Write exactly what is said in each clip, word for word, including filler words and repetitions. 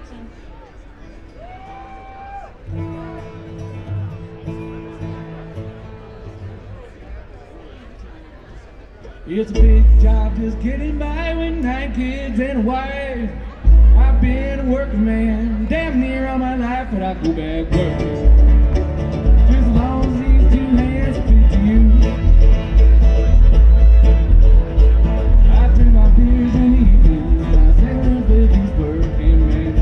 It's a big job just getting by with nine kids and a wife. I've been a working man damn near all my life, but I go back working just as long as these two hands fit to you. I drink my beers in the evening, I say a little bit of these working men.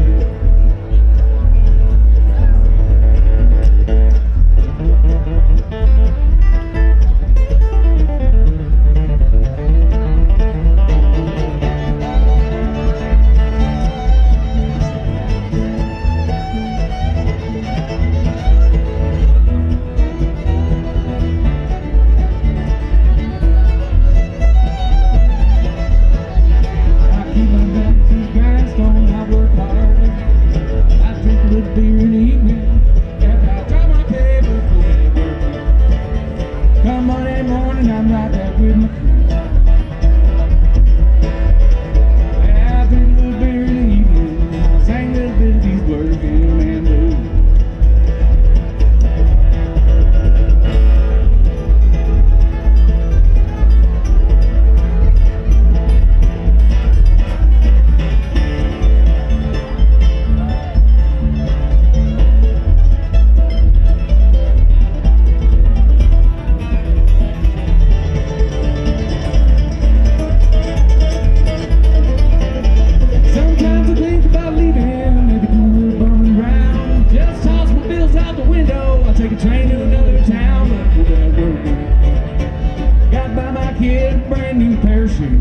Take a train to another town, but go back working. Got by my kid a brand new pair of shoes.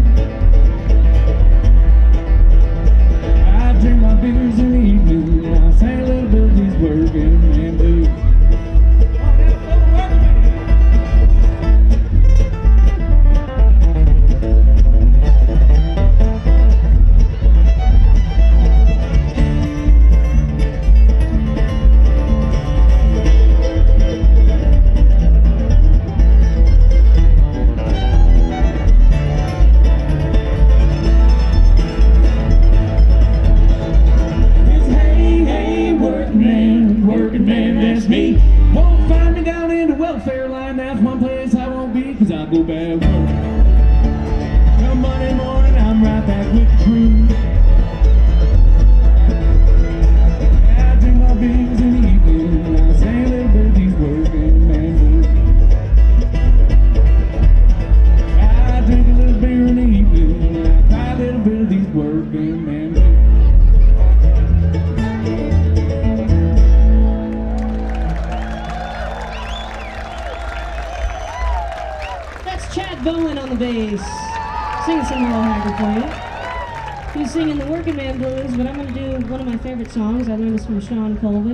I drink my beers in the evening, and I sing a little bit of these working man blues. Me. Won't find me down in the welfare line, that's one place I won't be, cause I go bad work. Come Monday morning, I'm right back with the crew. I drink my beers in the evening, and I sing a little bit of these working man blues. I drink a little beer in the evening, and I cry a little bit of these working man blues. Chad Bowen on the bass, singing some Merle Haggard for you. He's singing the Working Man Blues, but I'm going to do one of my favorite songs. I learned this from Sean Colvin.